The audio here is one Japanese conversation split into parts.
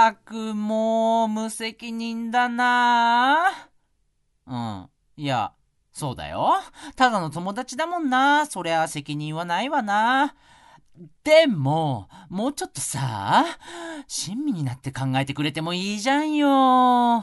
ったくもう無責任だな。いや、そうだよ。ただの友達だもんな。そりゃ責任はないわな。でも、もうちょっとさ、親身になって考えてくれてもいいじゃんよ。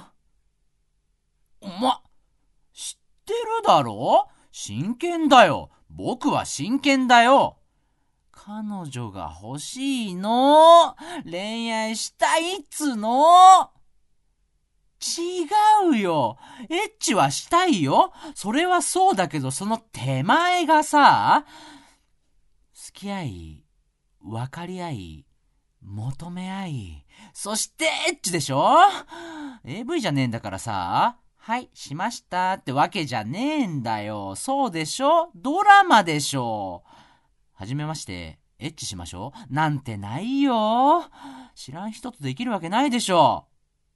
知ってるだろ？真剣だよ。僕は真剣だよ。彼女が欲しいの。恋愛したいっつの。違うよ。エッチはしたいよ。それはそうだけど、その手前がさ、付き合い、分かり合い、求め合い、そしてエッチでしょ？ AV じゃねえんだからさ、はい、しましたってわけじゃねえんだよ。そうでしょ？ドラマでしょ。はじめまして、エッチしましょうなんてないよ。知らん人とできるわけないでしょ。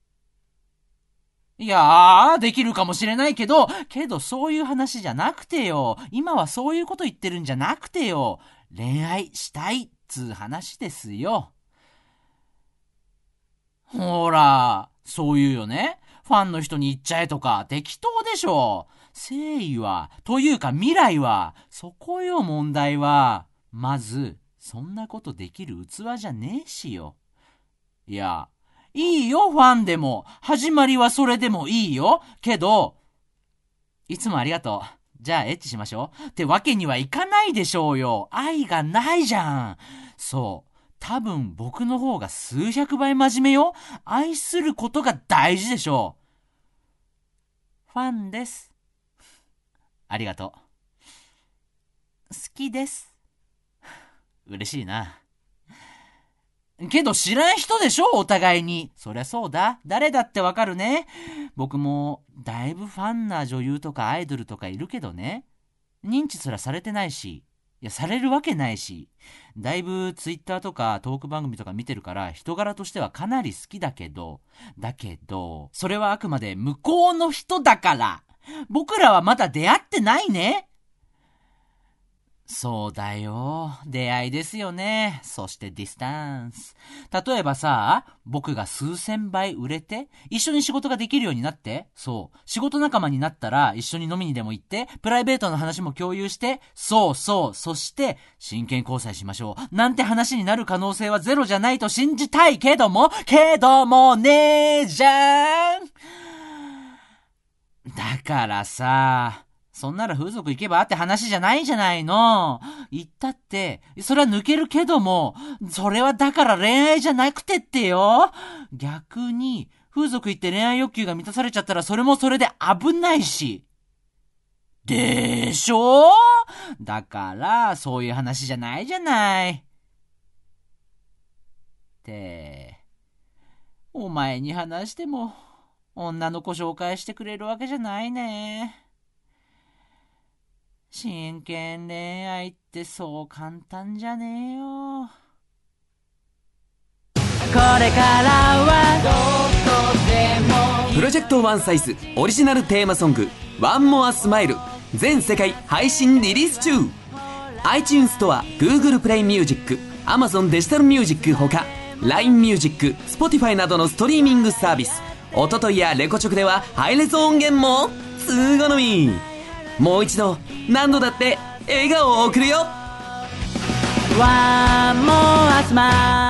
いやー、できるかもしれないけどそういう話じゃなくてよ。今はそういうこと言ってるんじゃなくてよ。恋愛したいっつう話ですよ。ほら、そういうよね。ファンの人に言っちゃえとか適当でしょ。誠意は、というか未来は、そこよ問題は。まず、そんなことできる器じゃねえしよ。いや、いいよファンでも。始まりはそれでもいいよ。けど、いつもありがとう。じゃあエッチしましょう。ってわけにはいかないでしょうよ。愛がないじゃん。そう。多分僕の方が数百倍真面目よ。愛することが大事でしょう。ファンです。ありがとう。好きです。嬉しいな。けど知らん人でしょお互いに。そりゃそうだ。誰だってわかるね。僕もだいぶファンな女優とかアイドルとかいるけどね。認知すらされてないし。いや、されるわけないし。だいぶツイッターとかトーク番組とか見てるから人柄としてはかなり好きだけど、それはあくまで向こうの人だから。僕らはまだ出会ってないね。そうだよ。出会いですよね。そしてディスタンス。例えばさ、僕が数千倍売れて、一緒に仕事ができるようになって、そう、仕事仲間になったら一緒に飲みにでも行って、プライベートの話も共有して、そして真剣交際しましょう。なんて話になる可能性はゼロじゃないと信じたいけどもねえじゃん。だからさ、そんなら風俗行けばって話じゃないじゃないの。行ったって、それは抜けるけども、それはだから恋愛じゃなくてってよ。逆に、風俗行って恋愛欲求が満たされちゃったらそれもそれで危ないし。でしょ？だから、そういう話じゃないじゃない。って、お前に話しても、女の子紹介してくれるわけじゃないね。真剣恋愛ってそう簡単じゃねえよ。これからはどこでも。 プロジェクトワンサイズオリジナルテーマソングワンモアスマイル全世界配信リリース中。 iTunes ストア、Google プレイミュージック、 Amazon デジタルミュージックほか LINE ミュージック、 Spotify などのストリーミングサービス。おとといやレコチョクではハイレゾ音源もすごのみ。もう一度何度だって笑顔を送るよ。 One more smile